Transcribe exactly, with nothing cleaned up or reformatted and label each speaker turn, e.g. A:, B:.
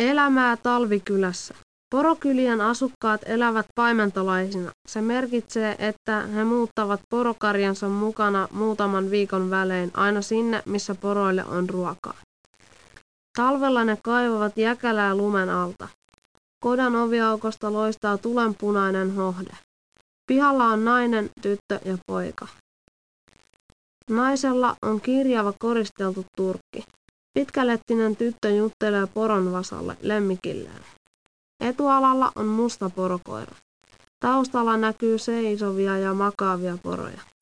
A: Elämää talvikylässä. Porokylien asukkaat elävät paimentolaisina. Se merkitsee, että he muuttavat porokarjansa mukana muutaman viikon välein aina sinne, missä poroille on ruokaa. Talvella ne kaivavat jäkälää lumen alta. Kodan oviaukosta loistaa tulenpunainen hohde. Pihalla on nainen, tyttö ja poika. Naisella on kirjava koristeltu turkki. Pitkälettinen tyttö juttelee poron vasalle, lemmikilleen. Etualalla on musta porokoira. Taustalla näkyy seisovia ja makaavia poroja.